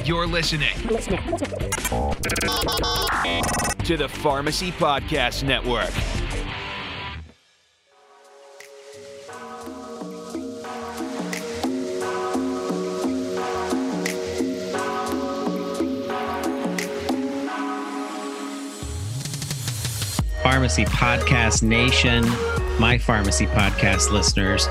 You're listening to the Pharmacy Podcast Network. Pharmacy Podcast Nation, my Pharmacy Podcast listeners,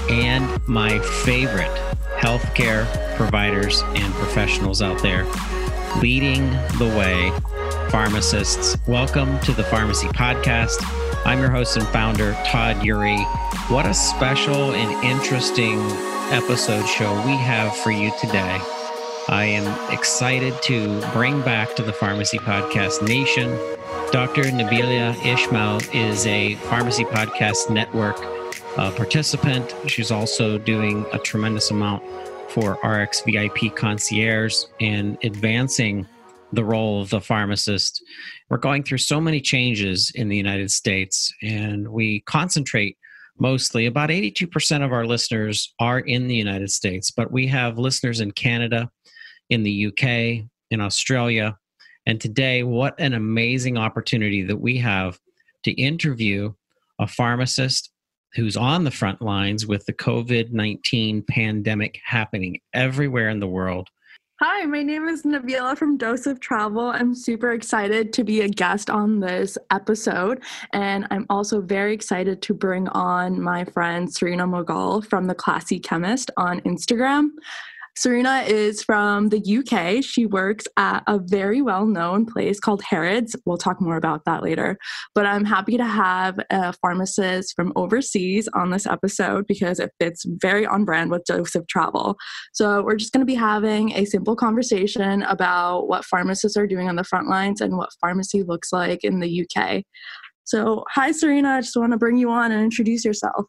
and my favorite healthcare providers and professionals out there leading the way, pharmacists. Welcome to the Pharmacy Podcast. I'm your host and founder, Todd Eury. What a special and interesting episode show we have for you today. I am excited to bring back to the Pharmacy Podcast Nation Dr. Nabila Ismail is a Pharmacy Podcast Network participant. She's also doing a tremendous amount for RX VIP Concierge and advancing the role of the pharmacist. We're going through so many changes in the United States, and we concentrate mostly, about 82% of our listeners are in the United States, but we have listeners in Canada, in the UK, in Australia. And today, what an amazing opportunity that we have to interview a pharmacist who's on the front lines with the COVID-19 pandemic happening everywhere in the world. Hi, my name is Nabila from Dose of Travel. I'm super excited to be a guest on this episode. And I'm also very excited to bring on my friend Serena Moghal from The Classy Chemist on Instagram. Serena is from the UK. She works at a very well-known place called Harrods. We'll talk more about that later. But I'm happy to have a pharmacist from overseas on this episode because it fits very on brand with Dose of Travel. So we're just going to be having a simple conversation about what pharmacists are doing on the front lines and what pharmacy looks like in the UK. So hi, Serena. I just want to bring you on and introduce yourself.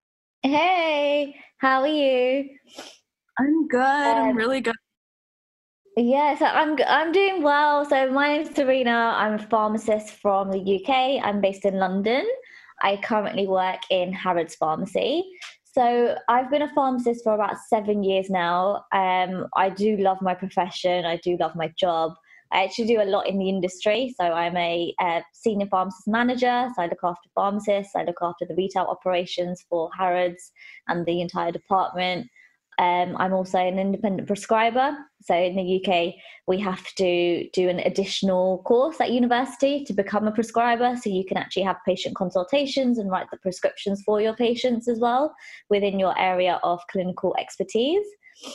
Hey, how are you? I'm good. I'm really good. Yeah, so I'm doing well. So my name's Serena. I'm a pharmacist from the UK. I'm based in London. I currently work in Harrods Pharmacy. So I've been a pharmacist for about 7 years now. I do love my profession. I do love my job. I actually do a lot in the industry. So I'm a senior pharmacist manager. So I look after pharmacists. I look after the retail operations for Harrods and the entire department. I'm also an independent prescriber. So in the UK, we have to do an additional course at university to become a prescriber. So you can actually have patient consultations and write the prescriptions for your patients as well within your area of clinical expertise.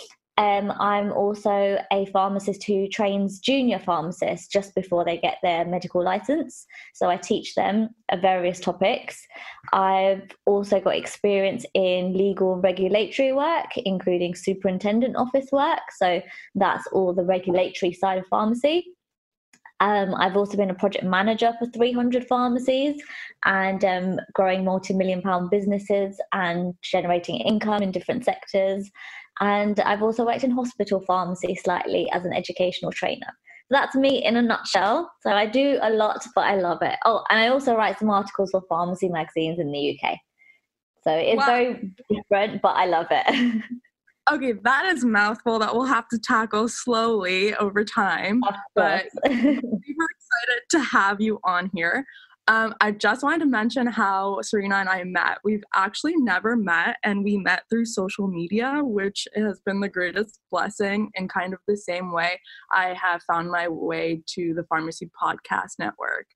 I'm also a pharmacist who trains junior pharmacists just before they get their medical license. So I teach them various topics. I've also got experience in legal and regulatory work, including superintendent office work. So that's all the regulatory side of pharmacy. I've also been a project manager for 300 pharmacies and growing multi-million-pound businesses and generating income in different sectors. And I've also worked in hospital pharmacy slightly as an educational trainer. So that's me in a nutshell. So I do a lot, but I love it. Oh, and I also write some articles for pharmacy magazines in the UK. So it's very different, but I love it. Okay, that is a mouthful that we'll have to tackle slowly over time. But we're excited to have you on here. I just wanted to mention how Serena and I met. We've actually never met, and we met through social media, which has been the greatest blessing. In kind of the same way, I have found my way to the Pharmacy Podcast Network.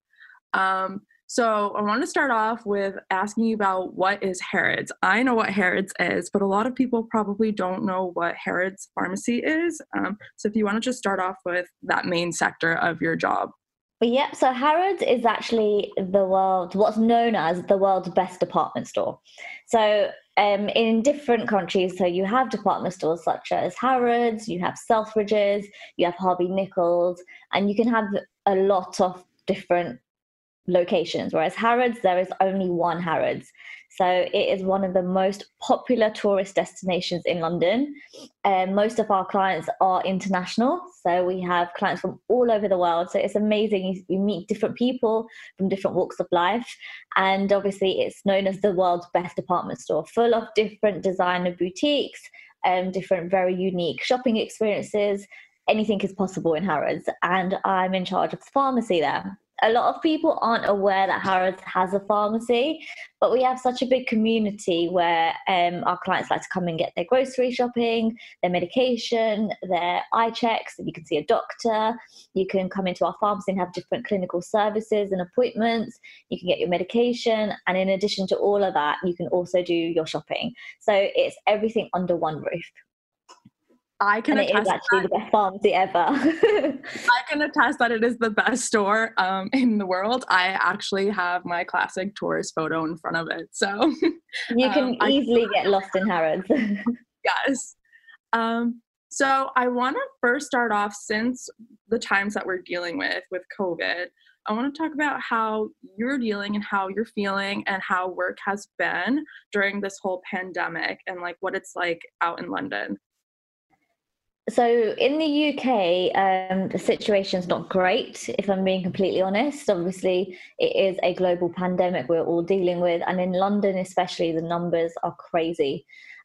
So I want to start off with asking you about what is Harrods. I know what Harrods is, but a lot of people probably don't know what Harrods Pharmacy is. So if you want to just start off with that main sector of your job. Yeah, so Harrods is actually what's known as the world's best department store. So in different countries, so you have department stores such as Harrods, you have Selfridges, you have Harvey Nichols, and you can have a lot of different locations, whereas Harrods, there is only one Harrods. So it is one of the most popular tourist destinations in London. Most of our clients are international. So we have clients from all over the world. So it's amazing. You meet different people from different walks of life. And obviously it's known as the world's best department store, full of different designer boutiques, different very unique shopping experiences. anything is possible in Harrods, and I'm in charge of the pharmacy there. A lot of people aren't aware that Harrods has a pharmacy, but we have such a big community where our clients like to come and get their grocery shopping, their medication, their eye checks. You can see a doctor. You can come into our pharmacy and have different clinical services and appointments. You can get your medication. And in addition to all of that, you can also do your shopping. So it's everything under one roof. I can and it attest is actually the best pharmacy ever. I can attest that it is the best store in the world. I actually have my classic tourist photo in front of it. So you can easily get lost in Harrods. Yes. So I want to first start off, since the times that we're dealing with COVID, I want to talk about how you're dealing and how you're feeling and how work has been during this whole pandemic and like what it's like out in London. So in the UK, the situation's not great, if I'm being completely honest. Obviously, it is a global pandemic we're all dealing with. And in London especially, the numbers are crazy.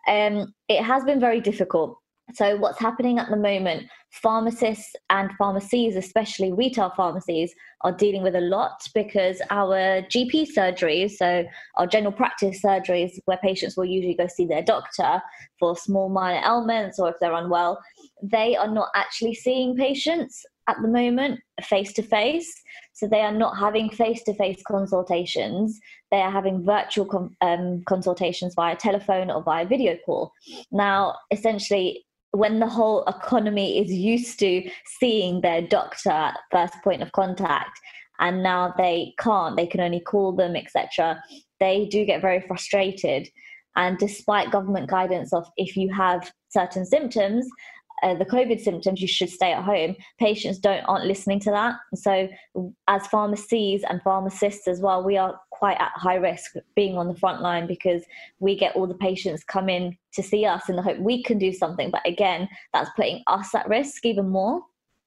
It has been very difficult. So what's happening at the moment, pharmacists and pharmacies, especially retail pharmacies, are dealing with a lot because our GP surgeries, so our general practice surgeries where patients will usually go see their doctor for small minor ailments or if they're unwell, they are not actually seeing patients at the moment face-to-face. So they are not having face-to-face consultations. They are having virtual consultations via telephone or via video call. Now, essentially, when the whole economy is used to seeing their doctor at first point of contact, and now they can't, they can only call them, etc., they do get very frustrated. And despite government guidance of if you have certain symptoms, the COVID symptoms, you should stay at home, patients aren't listening to that. So as pharmacies and pharmacists as well, we are quite at high risk being on the front line because we get all the patients come in to see us in the hope we can do something. But again, that's putting us at risk even more.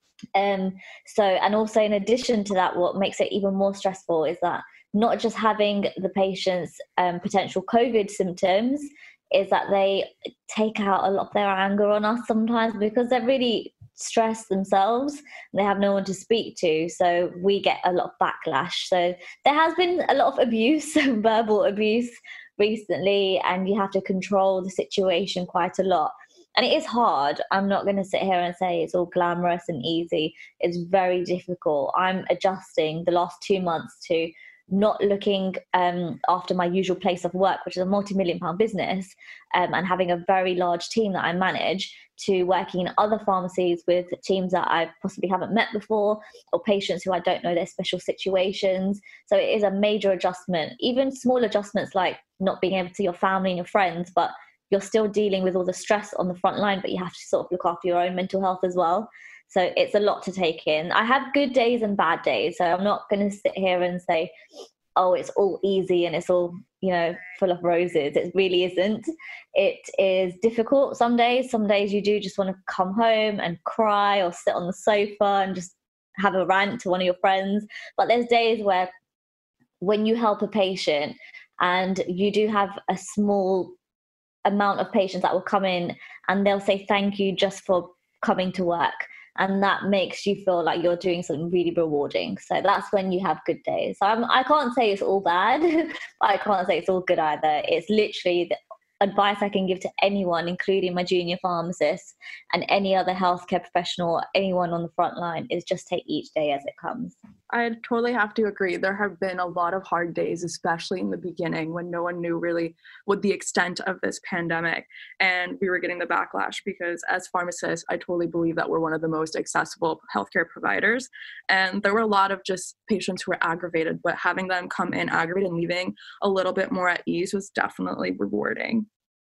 And also in addition to that, what makes it even more stressful is that not just having the patients potential COVID symptoms, is that they take out a lot of their anger on us sometimes because they're really stressed themselves. They have no one to speak to, so we get a lot of backlash. So there has been a lot of abuse, verbal abuse recently, and you have to control the situation quite a lot. And it is hard. I'm not going to sit here and say it's all glamorous and easy. It's very difficult. I'm adjusting the last 2 months to not looking after my usual place of work, which is a multi-million-pound business, and having a very large team that I manage, to working in other pharmacies with teams that I possibly haven't met before, or patients who I don't know their special situations. So it is a major adjustment, even small adjustments like not being able to see your family and your friends, but you're still dealing with all the stress on the front line, but you have to sort of look after your own mental health as well. So it's a lot to take in. I have good days and bad days. So I'm not going to sit here and say, oh, it's all easy and it's all, full of roses. It really isn't. It is difficult some days. Some days you do just want to come home and cry or sit on the sofa and just have a rant to one of your friends. But there's days where when you help a patient and you do have a small amount of patients that will come in and they'll say thank you just for coming to work. And that makes you feel like you're doing something really rewarding. So that's when you have good days. So I can't say it's all bad. I can't say it's all good either. It's literally the advice I can give to anyone, including my junior pharmacist and any other healthcare professional, anyone on the front line, is just take each day as it comes. I totally have to agree. There have been a lot of hard days, especially in the beginning when no one knew really what the extent of this pandemic, and we were getting the backlash because as pharmacists, I totally believe that we're one of the most accessible healthcare providers. And there were a lot of just patients who were aggravated, but having them come in aggravated and leaving a little bit more at ease was definitely rewarding.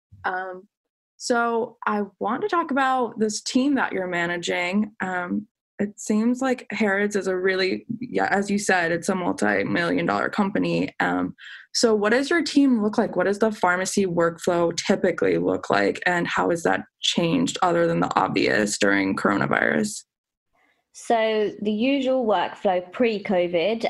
So I want to talk about this team that you're managing. It seems like Harrods is a really, as you said, it's a multi-million-dollar company. So what does your team look like? What does the pharmacy workflow typically look like? And how has that changed other than the obvious during coronavirus? So the usual workflow pre-COVID,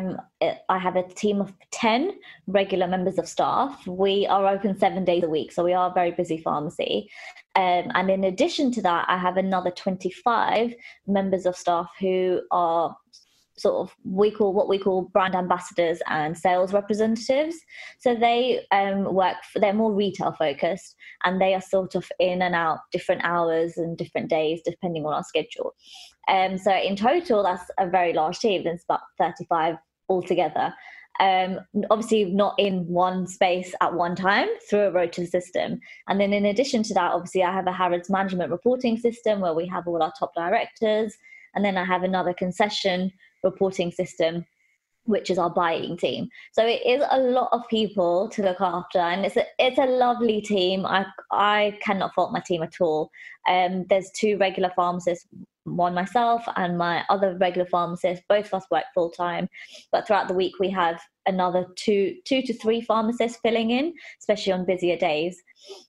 I have a team of 10 regular members of staff. We are open 7 days a week, so we are a very busy pharmacy. And in addition to that, I have another 25 members of staff who are sort of what we call brand ambassadors and sales representatives. So they they're more retail focused, and they are sort of in and out different hours and different days depending on our schedule. So in total, that's a very large team. There's about 35 altogether. Obviously not in one space at one time, through a rota system. And then in addition to that, obviously I have a Harrods management reporting system where we have all our top directors. And then I have another concession reporting system, which is our buying team. So it is a lot of people to look after, and it's a lovely team. I cannot fault my team at all. There's 2 regular pharmacists, one myself and my other regular pharmacist. Both of us work full time, but throughout the week we have another two to 3 pharmacists filling in, especially on busier days.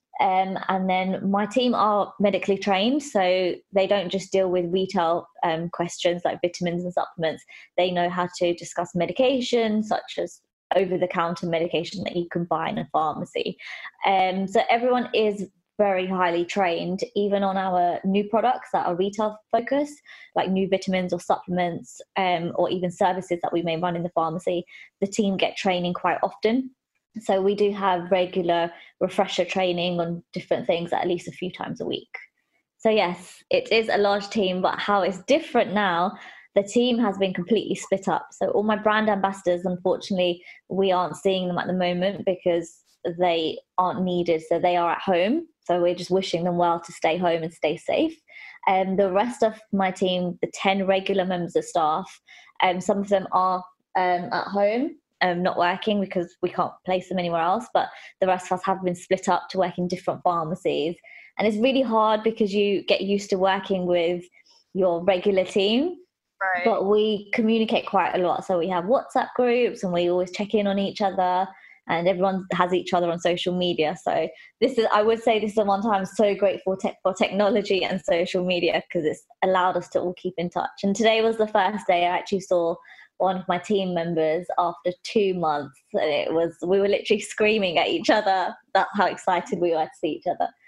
And then my team are medically trained, so they don't just deal with retail questions like vitamins and supplements. They know how to discuss medication, such as over-the-counter medication that you can buy in a pharmacy. So everyone is very highly trained, even on our new products that are retail focused, like new vitamins or supplements, or even services that we may run in the pharmacy. The team get training quite often. So we do have regular refresher training on different things at least a few times a week. So yes, it is a large team, but how it's different now, the team has been completely split up. So all my brand ambassadors, unfortunately, we aren't seeing them at the moment because they aren't needed. So they are at home. So we're just wishing them well to stay home and stay safe. And the rest of my team, the 10 regular members of staff, some of them are at home, not working because we can't place them anywhere else, but the rest of us have been split up to work in different pharmacies. And it's really hard because you get used to working with your regular team, right? But we communicate quite a lot. So we have WhatsApp groups and we always check in on each other, and everyone has each other on social media. So I would say this is the one time I'm so grateful for technology and social media, because it's allowed us to all keep in touch. And today was the first day I actually saw one of my team members after 2 months. And we were literally screaming at each other. That's how excited we were to see each other.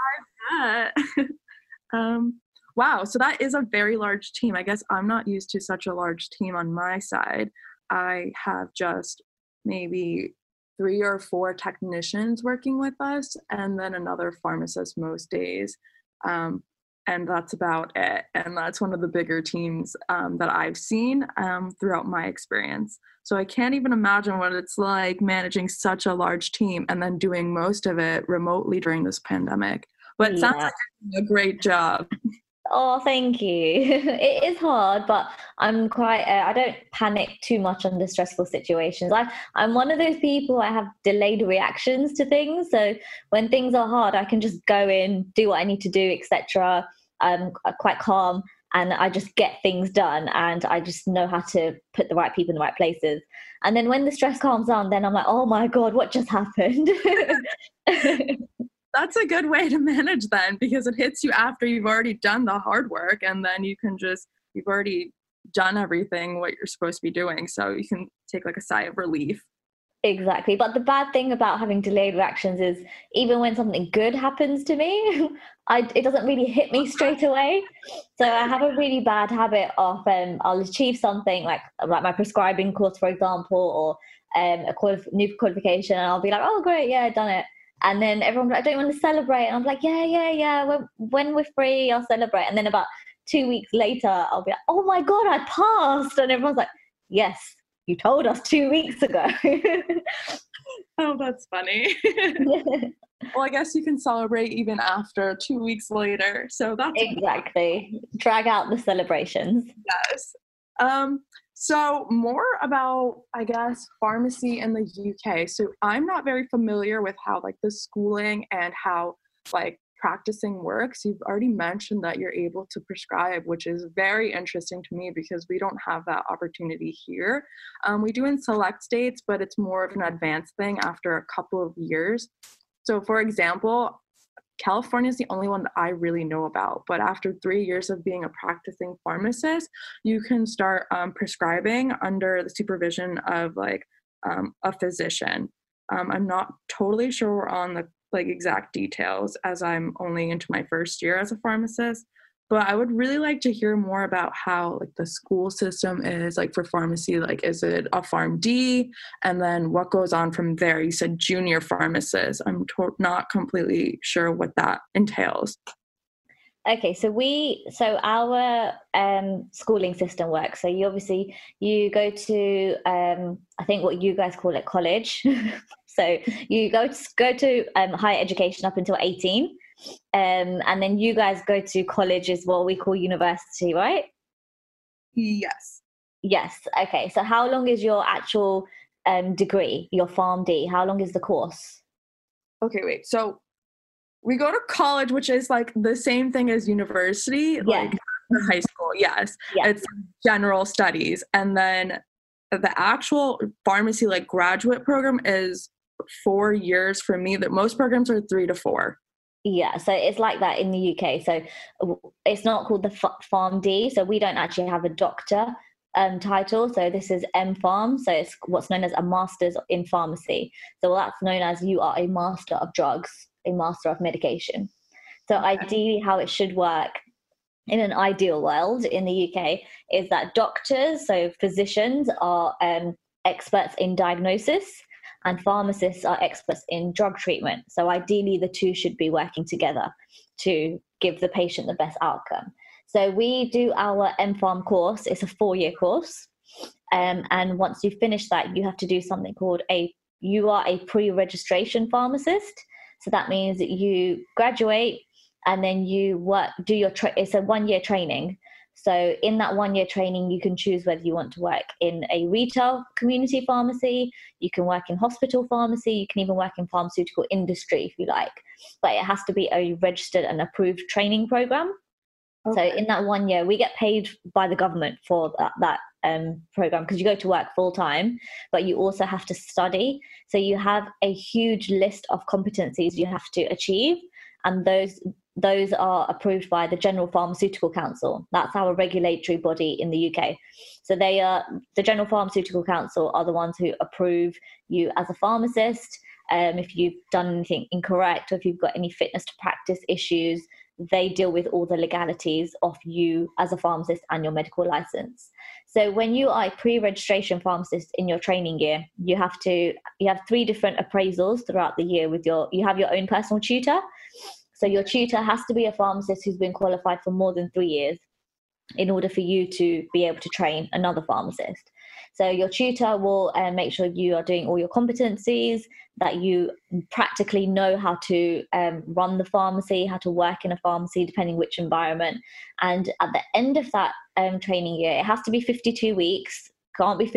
I bet. Wow, so that is a very large team. I guess I'm not used to such a large team on my side. I have just maybe 3 or 4 technicians working with us, and then another pharmacist most days. And that's about it. And that's one of the bigger teams that I've seen throughout my experience. So I can't even imagine what it's like managing such a large team and then doing most of it remotely during this pandemic. But it sounds like you're doing a great job. Oh, thank you. It is hard, but I'm quite, I don't panic too much under stressful situations. I'm one of those people, I have delayed reactions to things. So when things are hard, I can just go in, do what I need to do, etc. I'm quite calm, and I just get things done, and I just know how to put the right people in the right places. And then when the stress calms down, then I'm like, oh my God, what just happened? That's a good way to manage then, because it hits you after you've already done the hard work, and then you've already done everything what you're supposed to be doing. So you can take like a sigh of relief. Exactly. But the bad thing about having delayed reactions is even when something good happens to me, it doesn't really hit me straight away. So I have a really bad habit of I'll achieve something like my prescribing course, for example, or a new qualification, and I'll be like, oh, great, yeah, I've done it. And then everyone's like, I don't want to celebrate. And I'm like, yeah. When we're free, I'll celebrate. And then about 2 weeks later, I'll be like, oh my God, I passed. And everyone's like, yes, you told us 2 weeks ago. Oh, that's funny. Well, I guess you can celebrate even after 2 weeks later. So that's exactly. Drag out the celebrations. Yes. So more about, I guess, pharmacy in the UK. So I'm not very familiar with how like the schooling and how like practicing works. You've already mentioned that you're able to prescribe, which is very interesting to me because we don't have that opportunity here. We do in select states, but it's more of an advanced thing after a couple of years. So for example, California is the only one that I really know about. But after 3 years of being a practicing pharmacist, you can start prescribing under the supervision of like a physician. I'm not totally sure on the like exact details as I'm only into my first year as a pharmacist, but I would really like to hear more about how like the school system is like for pharmacy. Like, is it a PharmD? And then what goes on from there? You said junior pharmacist. I'm not completely sure what that entails. Okay, so our schooling system works. So you go to I think what you guys call it college. So you go to higher education up until 18, and then you guys go to college, is what we call university, right? Yes. Yes. Okay. So how long is your actual degree, your PharmD? How long is the course? Okay, wait. So we go to college, which is like the same thing as university, like high school. Yes. Yeah. It's general studies. And then the actual pharmacy, like graduate program is 4 years for me. That most programs are 3 to 4. Yeah. So it's like that in the UK. So it's not called the PharmD. So we don't actually have a doctor title. So this is MPharm. So it's what's known as a master's in pharmacy. So that's known as you are a master of drugs, a master of medication. So ideally how it should work in an ideal world in the UK is that doctors, so physicians, are experts in diagnosis, and pharmacists are experts in drug treatment. So ideally the two should be working together to give the patient the best outcome. So we do our MPharm course. It's a 4-year course. And once you finish that, you have to do something called you are a pre-registration pharmacist. So that means that you graduate and then you it's a 1-year training. So in that 1-year training, you can choose whether you want to work in a retail community pharmacy, you can work in hospital pharmacy, you can even work in pharmaceutical industry if you like. But it has to be a registered and approved training program. Okay. So in that 1 year, we get paid by the government for that program, because you go to work full time, but you also have to study. So you have a huge list of competencies you have to achieve, and those are approved by the General Pharmaceutical Council. That's our regulatory body in the UK. So the General Pharmaceutical Council are the ones who approve you as a pharmacist. If you've done anything incorrect, or if you've got any fitness to practice issues, they deal with all the legalities of you as a pharmacist and your medical license. So when you are a pre-registration pharmacist in your training year, you have 3 different appraisals throughout the year you have your own personal tutor. So your tutor has to be a pharmacist who's been qualified for more than 3 years in order for you to be able to train another pharmacist. So your tutor will make sure you are doing all your competencies, that you practically know how to run the pharmacy, how to work in a pharmacy, depending which environment. And at the end of that training year, it has to be 52 weeks, can't be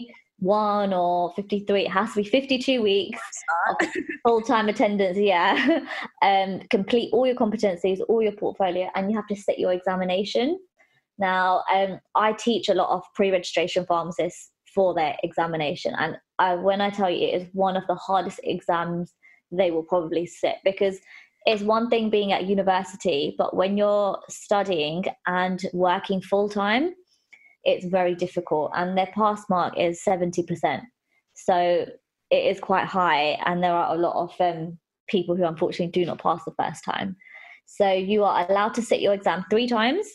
51 or 53. It has to be 52 weeks of full-time attendance, complete all your competencies, all your portfolio, and you have to sit your examination. Now, I teach a lot of pre-registration pharmacists for their examination, and when I tell you, it is one of the hardest exams they will probably sit, because it's one thing being at university, but when you're studying and working full-time, it's very difficult, and their pass mark is 70%. So it is quite high, and there are a lot of people who unfortunately do not pass the first time. So you are allowed to sit your exam 3 times.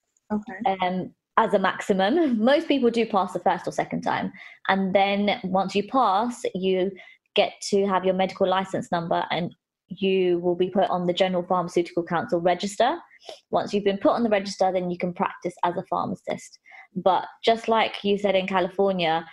Okay. As a maximum. Most people do pass the first or second time. And then once you pass, you get to have your medical license number, and you will be put on the General Pharmaceutical Council register. Once you've been put on the register, then you can practice as a pharmacist. But just like you said in California,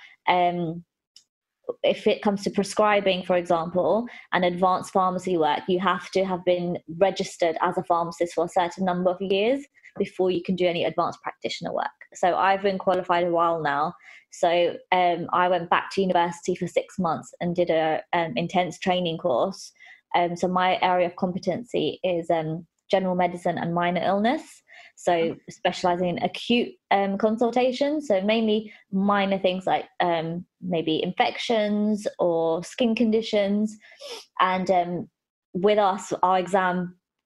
if it comes to prescribing, for example, and advanced pharmacy work, you have to have been registered as a pharmacist for a certain number of years before you can do any advanced practitioner work. So I've been qualified a while now. So I went back to university for 6 months and did a intense training course. So my area of competency is general medicine and minor illness. So specializing in acute consultation. So mainly minor things like maybe infections or skin conditions. And with us, our exam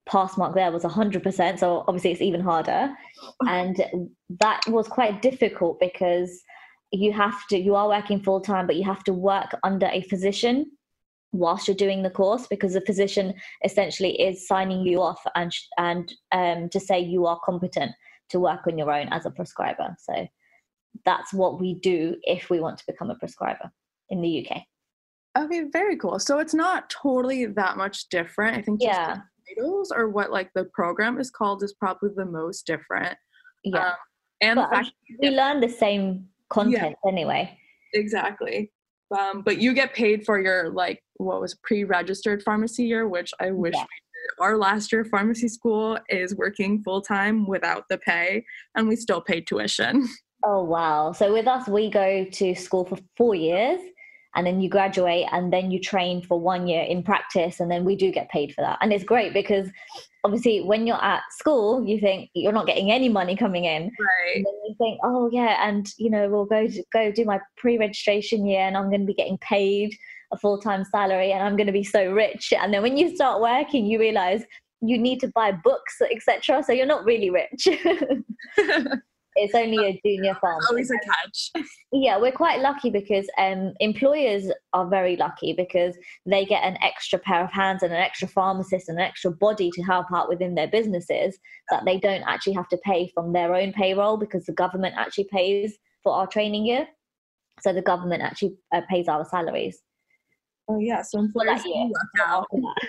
pass mark there was 100%. So obviously it's even harder. And that was quite difficult because you are working full time, but you have to work under a physician whilst you're doing the course, because the physician essentially is signing you off and to say you are competent to work on your own as a prescriber. So that's what we do if we want to become a prescriber in the UK. Okay, very cool. So it's not totally that much different. I think just the titles or what like the program is called is probably the most different. Yeah. And but the fact we learn the same content anyway. Exactly. But you get paid for your like what was pre-registered pharmacy year, which I wish we did. Our last year of pharmacy school is working full time without the pay, and we still pay tuition. Oh wow. So with us, we go to school for 4 years, and then you graduate, and then you train for 1 year in practice, and then we do get paid for that. And it's great because obviously when you're at school, you think you're not getting any money coming in. Right. And then you think, oh yeah, and we'll go do my pre-registration year, and I'm going to be getting paid a full-time salary, and I'm going to be so rich. And then when you start working, you realize you need to buy books, etc. So you're not really rich. It's only a junior pharmacist. Always a catch. Yeah, we're quite lucky because employers are very lucky because they get an extra pair of hands and an extra pharmacist and an extra body to help out within their businesses that they don't actually have to pay from their own payroll, because the government actually pays for our training year. So the government actually pays our salaries. Oh yeah, so employers do work out.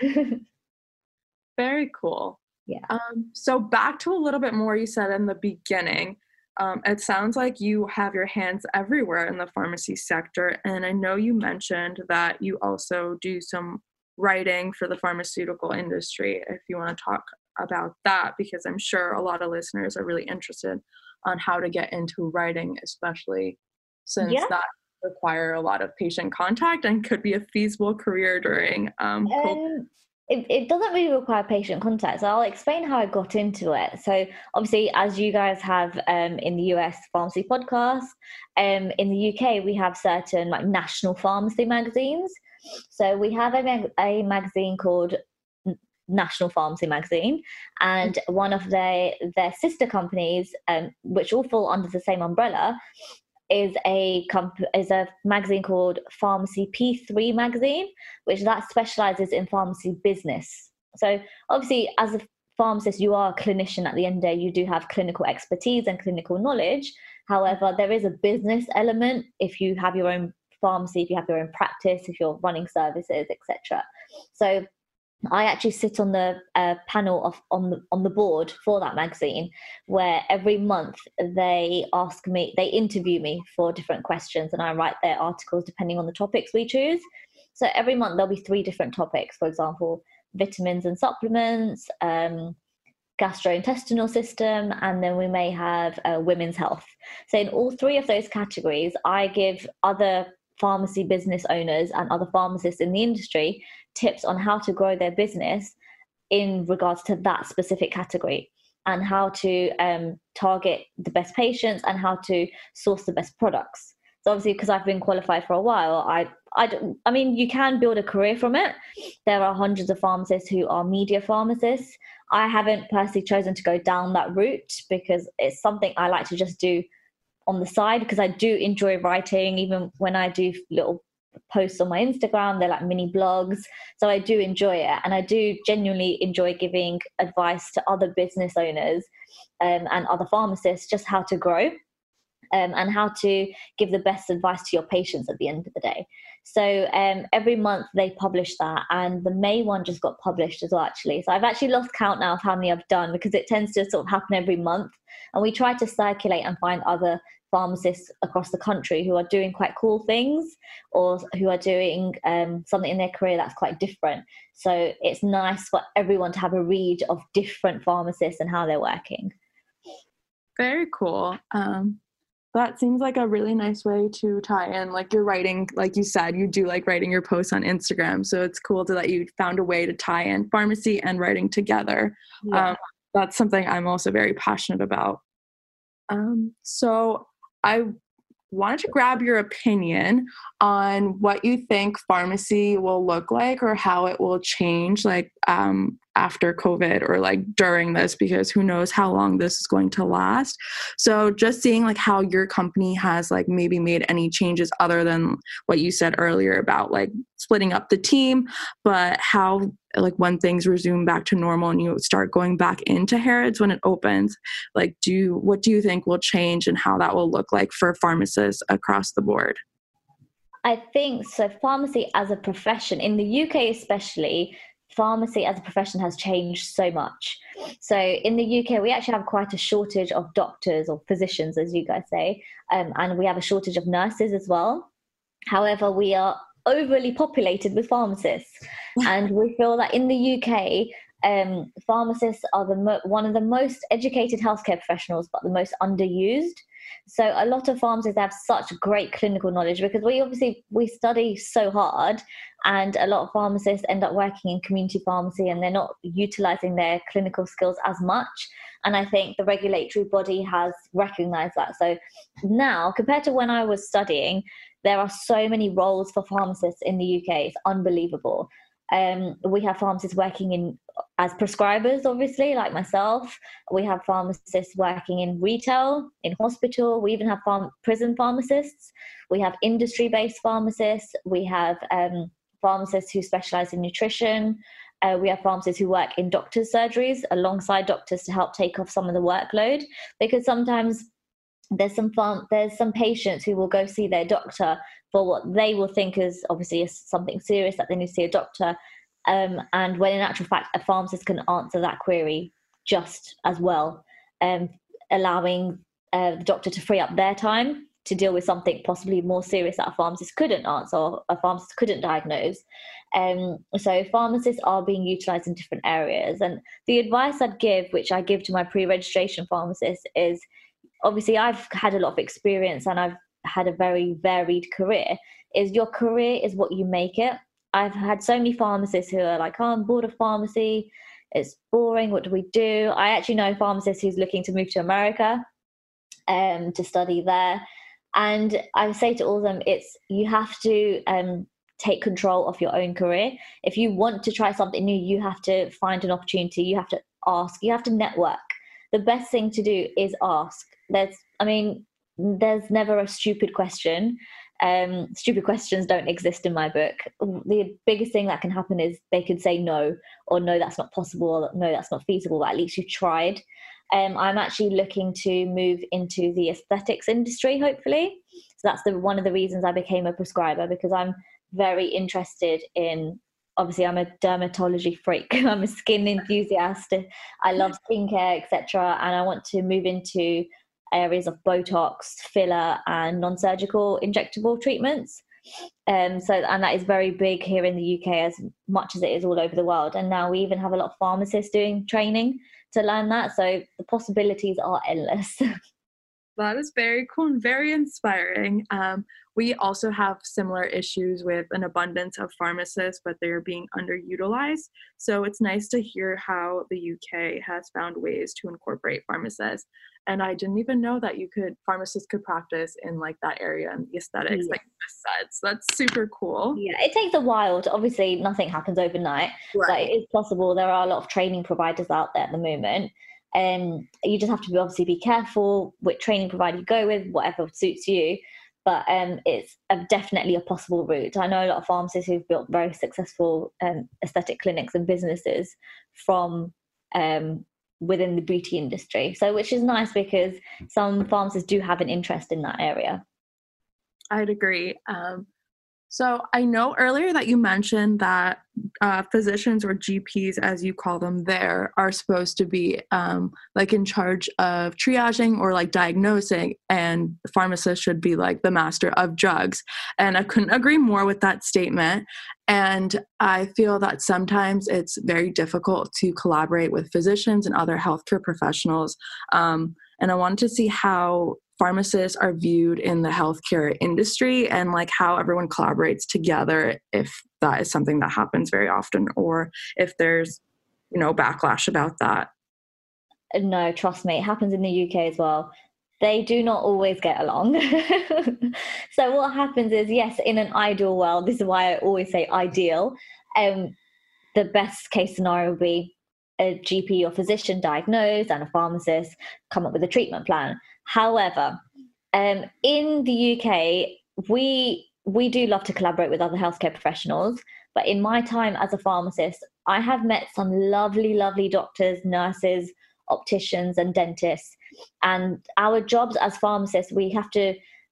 Very cool. Yeah. So back to a little bit more you said in the beginning. It sounds like you have your hands everywhere in the pharmacy sector. And I know you mentioned that you also do some writing for the pharmaceutical industry. If you want to talk about that, because I'm sure a lot of listeners are really interested on how to get into writing, especially since that require a lot of patient contact and could be a feasible career during COVID. It doesn't really require patient contact. So I'll explain how I got into it. So obviously, as you guys have in the US pharmacy podcast, in the UK, we have certain like national pharmacy magazines. So we have a magazine called National Pharmacy Magazine, and one of their sister companies, which all fall under the same umbrella, is a magazine called Pharmacy P3 magazine, which that specializes in pharmacy business. So obviously, as a pharmacist, you are a clinician at the end of the day. You do have clinical expertise and clinical knowledge. However, there is a business element if you have your own pharmacy, if you have your own practice, if you're running services, etc. So I actually sit on the panel on the board for that magazine, where every month they interview me for different questions, and I write their articles depending on the topics we choose. So every month there'll be 3 different topics. For example, vitamins and supplements, gastrointestinal system, and then we may have women's health. So in all 3 of those categories, I give other pharmacy business owners and other pharmacists in the industry tips on how to grow their business in regards to that specific category, and how to target the best patients and how to source the best products. So obviously, because I've been qualified for a while, I mean, you can build a career from it. There are hundreds of pharmacists who are media pharmacists. I haven't personally chosen to go down that route because it's something I like to just do on the side, because I do enjoy writing. Even when I do little posts on my Instagram, they're like mini blogs. So I do enjoy it, and I do genuinely enjoy giving advice to other business owners and other pharmacists, just how to grow and how to give the best advice to your patients at the end of the day. So every month they publish that, and the May one just got published as well, actually. So I've actually lost count now of how many I've done, because it tends to sort of happen every month, and we try to circulate and find other pharmacists across the country who are doing quite cool things, or who are doing something in their career that's quite different. So it's nice for everyone to have a read of different pharmacists and how they're working. Very cool. That seems like a really nice way to tie in, like, your writing. Like you said, you do like writing your posts on Instagram, so it's cool that you found a way to tie in pharmacy and writing together. Yeah. That's something I'm also very passionate about. So I wanted to grab your opinion on what you think pharmacy will look like, or how it will change, like after COVID or like during this, because who knows how long this is going to last. So just seeing like how your company has like maybe made any changes other than what you said earlier about like splitting up the team, but how like when things resume back to normal and you start going back into Harrods when it opens, like what do you think will change and how that will look like for pharmacists across the board? I think so. Pharmacy as a profession in the UK, especially, pharmacy as a profession has changed so much. So in the UK, we actually have quite a shortage of doctors or physicians, as you guys say, and we have a shortage of nurses as well. However, we are overly populated with pharmacists, and we feel that in the UK, pharmacists are one of the most educated healthcare professionals, but the most underused. So a lot of pharmacists have such great clinical knowledge because we study so hard, and a lot of pharmacists end up working in community pharmacy and they're not utilizing their clinical skills as much. And I think the regulatory body has recognized that. So now, compared to when I was studying, there are so many roles for pharmacists in the UK. It's unbelievable. We have pharmacists working as prescribers, obviously, like myself. We have pharmacists working in retail, in hospital. We even have prison pharmacists. We have industry-based pharmacists. We have pharmacists who specialize in nutrition. We have pharmacists who work in doctors' surgeries alongside doctors to help take off some of the workload, because sometimes there's some patients who will go see their doctor for what they will think is obviously something serious that they need to see a doctor, and when in actual fact a pharmacist can answer that query just as well, allowing the doctor to free up their time to deal with something possibly more serious that a pharmacist couldn't answer or a pharmacist couldn't diagnose. So pharmacists are being utilised in different areas, and the advice I'd give, which I give to my pre-registration pharmacists, is obviously I've had a lot of experience and I've had a very varied career, is your career is what you make it. I've had so many pharmacists who are like, oh, I'm bored of pharmacy, it's boring, what do we do? I actually know a pharmacist who's looking to move to America to study there. And I say to all of them, you have to take control of your own career. If you want to try something new, you have to find an opportunity, you have to ask, you have to network. The best thing to do is ask. There's never a stupid question. Stupid questions don't exist in my book. The biggest thing that can happen is they could say no, or no, that's not possible, or no, that's not feasible, but at least you've tried. I'm actually looking to move into the aesthetics industry, hopefully. So that's one of the reasons I became a prescriber, because I'm very interested in, obviously I'm a dermatology freak. I'm a skin enthusiast. I love skincare, etc. And I want to move into areas of Botox, filler, and non-surgical injectable treatments. And that is very big here in the UK as much as it is all over the world. And now we even have a lot of pharmacists doing training to learn that. So the possibilities are endless. That is very cool and very inspiring. We also have similar issues with an abundance of pharmacists, but they're being underutilized. So it's nice to hear how the UK has found ways to incorporate pharmacists. And I didn't even know that pharmacists could practice in like that area and the aesthetics, like you just said. So that's super cool. Yeah, it takes a while. Obviously, nothing happens overnight, right. But it is possible. There are a lot of training providers out there at the moment. You just have to obviously be careful which training provider you go with, whatever suits you. But it's definitely a possible route. I know a lot of pharmacists who've built very successful aesthetic clinics and businesses from within the beauty industry. So, which is nice because some pharmacists do have an interest in that area. I'd agree. So I know earlier that you mentioned that physicians, or GPs as you call them there, are supposed to be like in charge of triaging or like diagnosing, and pharmacists should be like the master of drugs. And I couldn't agree more with that statement. And I feel that sometimes it's very difficult to collaborate with physicians and other healthcare professionals. And I wanted to see how pharmacists are viewed in the healthcare industry and like how everyone collaborates together, if that is something that happens very often, or if there's, backlash about that. No, trust me, it happens in the UK as well. They do not always get along. So what happens is, yes, in an ideal world, this is why I always say ideal, the best case scenario will be a GP or physician diagnose and a pharmacist come up with a treatment plan. However, in the UK, we do love to collaborate with other healthcare professionals. But in my time as a pharmacist, I have met some lovely, lovely doctors, nurses, opticians, and dentists. And our jobs as pharmacists, we have to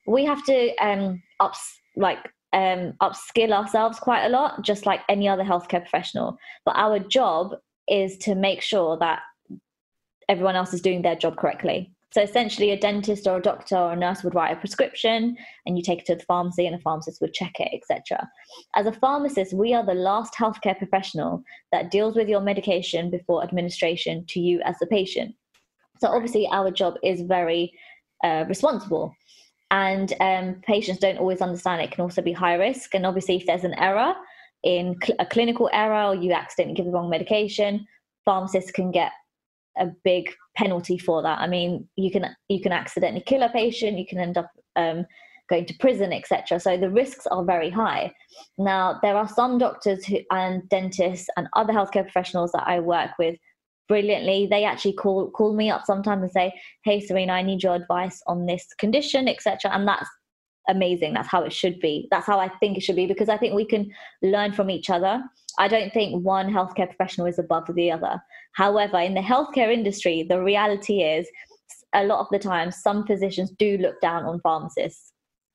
upskill ourselves quite a lot, just like any other healthcare professional. But our job is to make sure that everyone else is doing their job correctly. So essentially, a dentist or a doctor or a nurse would write a prescription and you take it to the pharmacy and the pharmacist would check it, etc. As a pharmacist, we are the last healthcare professional that deals with your medication before administration to you as the patient. So obviously, our job is very responsible. And patients don't always understand it can also be high risk. And obviously, if there's an error in a clinical error or you accidentally give the wrong medication, pharmacists can get a big penalty for that. I mean, you can accidentally kill a patient, you can end up going to prison, etc. So the risks are very high. Now, there are some doctors and dentists and other healthcare professionals that I work with brilliantly. They actually call me up sometimes and say, hey, Serena, I need your advice on this condition, etc. And that's amazing. That's how it should be. That's how I think it should be, because I think we can learn from each other. I don't think one healthcare professional is above the other. However, in the healthcare industry, the reality is a lot of the time, some physicians do look down on pharmacists.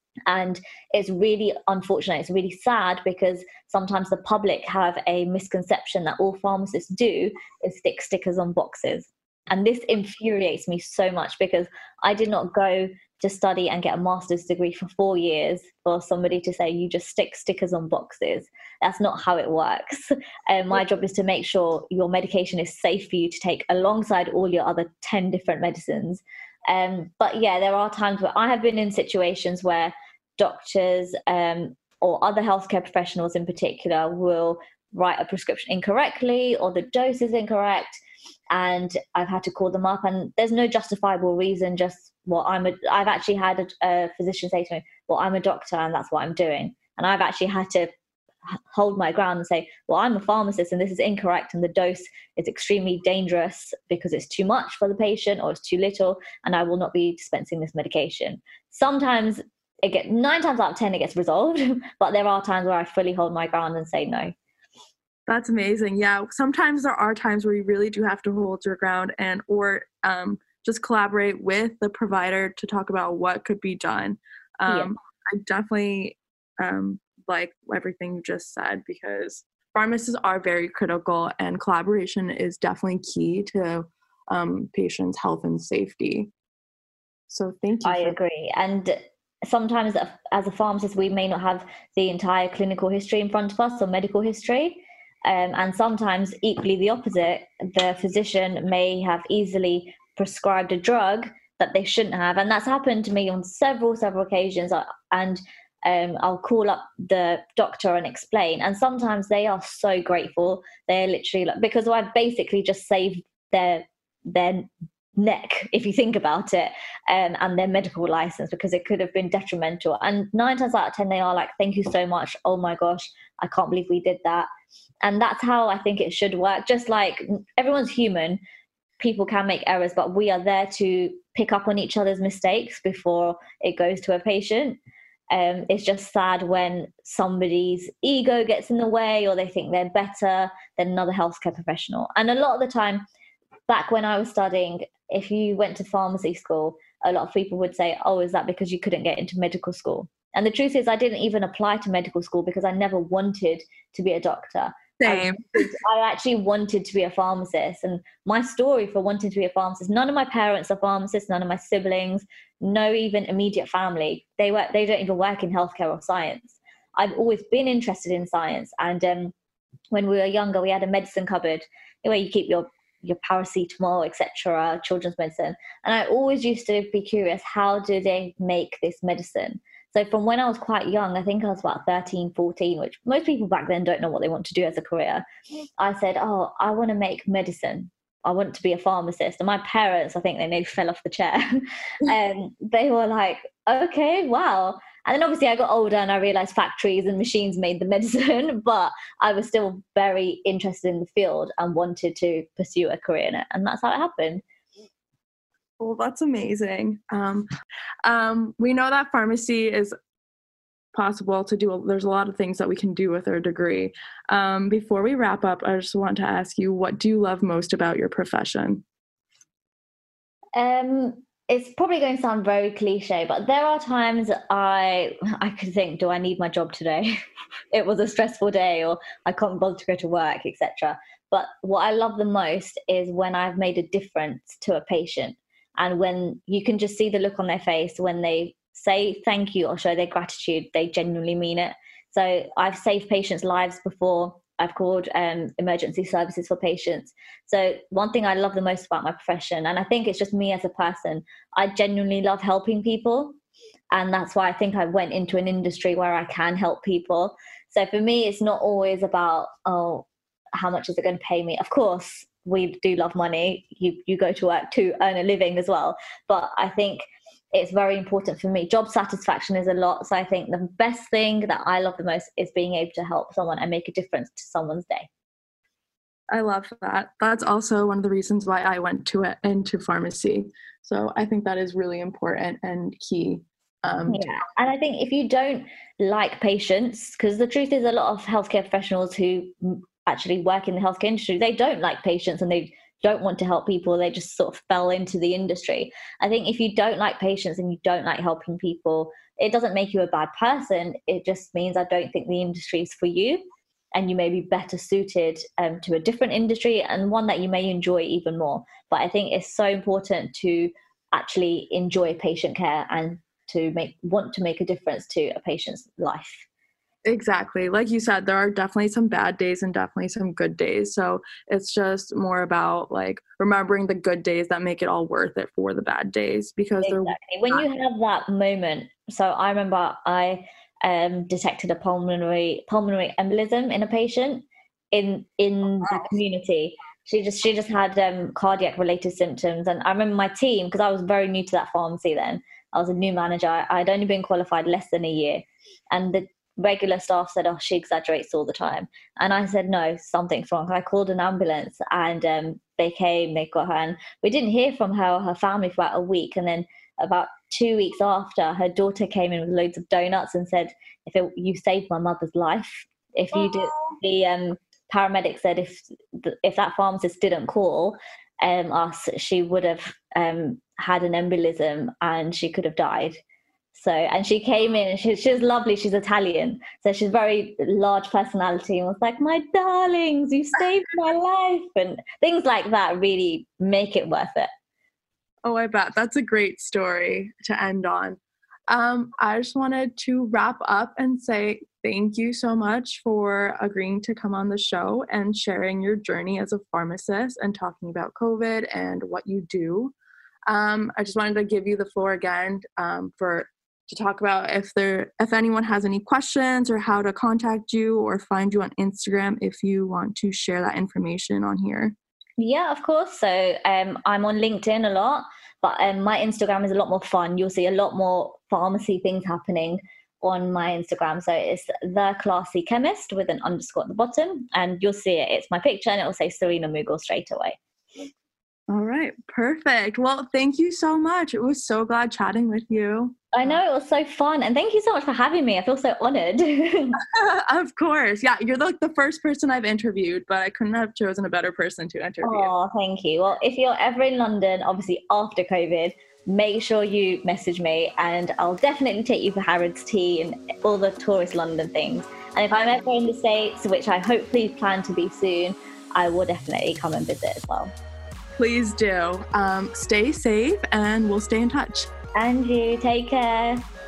And it's really unfortunate. It's really sad because sometimes the public have a misconception that all pharmacists do is stick stickers on boxes. And this infuriates me so much, because I did not go to study and get a master's degree for 4 years for somebody to say you just stick stickers on boxes. That's not how it works. My job is to make sure your medication is safe for you to take alongside all your other 10 different medicines. But yeah, there are times where I have been in situations where doctors or other healthcare professionals in particular will write a prescription incorrectly, or the dose is incorrect, and I've had to call them up, and there's no justifiable reason, just I've actually had a physician say to me, well, I'm a doctor and that's what I'm doing. And I've actually had to hold my ground and say, well, I'm a pharmacist and this is incorrect, and the dose is extremely dangerous because it's too much for the patient or it's too little, and I will not be dispensing this medication. Sometimes 9 times out of 10 it gets resolved, but there are times where I fully hold my ground and say no. That's amazing. Yeah, sometimes there are times where you really do have to hold your ground or just collaborate with the provider to talk about what could be done. I definitely like everything you just said, because pharmacists are very critical and collaboration is definitely key to patients' health and safety. So thank you. I agree. And sometimes as a pharmacist, we may not have the entire clinical history in front of us or medical history. And sometimes equally the opposite, the physician may have easily prescribed a drug that they shouldn't have. And that's happened to me on several occasions. And I'll call up the doctor and explain. And sometimes they are so grateful. They're literally like, because I've basically just saved their neck, if you think about it, and their medical license, because it could have been detrimental. And 9 times out of 10, they are like, thank you so much. Oh my gosh, I can't believe we did that. And that's how I think it should work. Just like everyone's human, people can make errors, but we are there to pick up on each other's mistakes before it goes to a patient. It's just sad when somebody's ego gets in the way, or they think they're better than another healthcare professional. And a lot of the time, back when I was studying, if you went to pharmacy school, a lot of people would say, oh, is that because you couldn't get into medical school? And the truth is, I didn't even apply to medical school because I never wanted to be a doctor. Same. I actually wanted to be a pharmacist. And my story for wanting to be a pharmacist, none of my parents are pharmacists, none of my siblings, no even immediate family. They don't even work in healthcare or science. I've always been interested in science. And when we were younger, we had a medicine cupboard where you keep your paracetamol, etc., children's medicine. And I always used to be curious, how do they make this medicine? So from when I was quite young, I think I was about 13, 14, which most people back then don't know what they want to do as a career. I said, oh, I want to make medicine. I want to be a pharmacist. And my parents, I think they nearly fell off the chair. And they were like, okay, wow. And then obviously I got older and I realized factories and machines made the medicine, but I was still very interested in the field and wanted to pursue a career in it. And that's how it happened. Well, that's amazing. We know that pharmacy is possible to do. There's a lot of things that we can do with our degree. Before we wrap up, I just want to ask you, what do you love most about your profession? It's probably going to sound very cliche, but there are times I could think, do I need my job today? It was a stressful day, or I can't bother to go to work, etc. But what I love the most is when I've made a difference to a patient, and when you can just see the look on their face when they say thank you or show their gratitude, they genuinely mean it. So I've saved patients' lives before. I've called emergency services for patients. So one thing I love the most about my profession, and I think it's just me as a person, I genuinely love helping people. And that's why I think I went into an industry where I can help people. So for me, it's not always about, oh, how much is it going to pay me? Of course, we do love money. You go to work to earn a living as well. But I think it's very important for me. Job satisfaction is a lot. So I think the best thing that I love the most is being able to help someone and make a difference to someone's day. I love that. That's also one of the reasons why I went into pharmacy. So I think that is really important and key. And I think if you don't like patients, because the truth is a lot of healthcare professionals who actually work in the healthcare industry, they don't like patients and they don't want to help people. They just sort of fell into the industry. I think if you don't like patients and you don't like helping people, it doesn't make you a bad person. It just means I don't think the industry is for you, and you may be better suited to a different industry and one that you may enjoy even more. But I think it's so important to actually enjoy patient care and to want to make a difference to a patient's life. Exactly. Like you said, there are definitely some bad days and definitely some good days. So it's just more about like remembering the good days that make it all worth it for the bad days, because exactly. When you have that moment. So I remember I detected a pulmonary embolism in a patient in the community. She just had cardiac related symptoms. And I remember my team, because I was very new to that pharmacy then, I was a new manager. I'd only been qualified less than a year. And the regular staff said, oh, she exaggerates all the time. And I said, no, something's wrong. I called an ambulance and they came, they got her. And we didn't hear from her or her family for about a week. And then about 2 weeks after, her daughter came in with loads of donuts and said, you saved my mother's life. If you did, the paramedic said if that pharmacist didn't call us, she would have had an embolism and she could have died. So, and she came in and she was lovely. She's Italian. So she's a very large personality and was like, my darlings, you saved my life. And things like that really make it worth it. Oh, I bet. That's a great story to end on. I just wanted to wrap up and say thank you so much for agreeing to come on the show and sharing your journey as a pharmacist and talking about COVID and what you do. I just wanted to give you the floor again to talk about if anyone has any questions or how to contact you or find you on Instagram if you want to share that information on here. Yeah, of course. So I'm on LinkedIn a lot, but my Instagram is a lot more fun. You'll see a lot more pharmacy things happening on my Instagram. So it's The Classy Chemist with an underscore at the bottom, and you'll see it. It's my picture and it will say Serena Mughal straight away. All right, perfect. Well, thank you so much. It was so glad chatting with you. I know, it was so fun. And thank you so much for having me. I feel so honored. Of course. Yeah, you're like the first person I've interviewed, but I couldn't have chosen a better person to interview. Oh, thank you. Well, if you're ever in London, obviously after COVID, make sure you message me and I'll definitely take you for Harrods tea and all the tourist London things. And if I'm ever in the States, which I hopefully plan to be soon, I will definitely come and visit as well. Please do. Stay safe and we'll stay in touch. And you, take care.